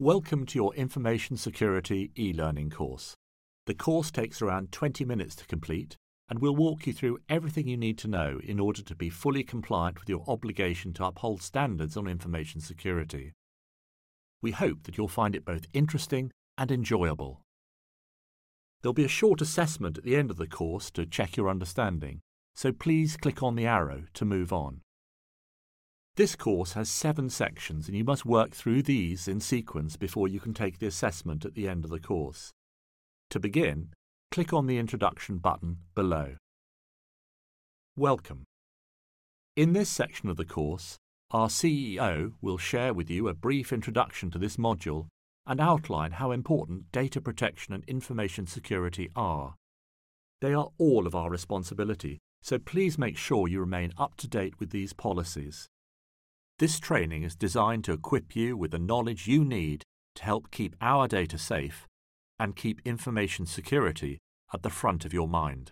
Welcome to your Information Security e-learning course. The course takes around 20 minutes to complete, and we'll walk you through everything you need to know in order to be fully compliant with your obligation to uphold standards on information security. We hope that you'll find it both interesting and enjoyable. There'll be a short assessment at the end of the course to check your understanding, so please click on the arrow to move on. This course has 7 sections and you must work through these in sequence before you can take the assessment at the end of the course. To begin, click on the Introduction button below. Welcome. In this section of the course, our CEO will share with you a brief introduction to this module and outline how important data protection and information security are. They are all of our responsibility, so please make sure you remain up to date with these policies. This training is designed to equip you with the knowledge you need to help keep our data safe and keep information security at the front of your mind.